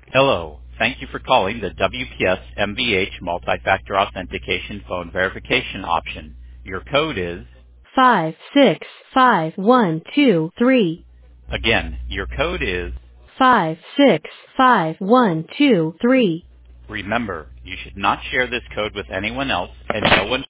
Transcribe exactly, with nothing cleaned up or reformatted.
Hello. Thank you for calling the W P S M V H Multi-Factor Authentication Phone Verification option. Your code is five six five one two three. Again, your code is five six five one two three. Remember, you should not share this code with anyone else, and no one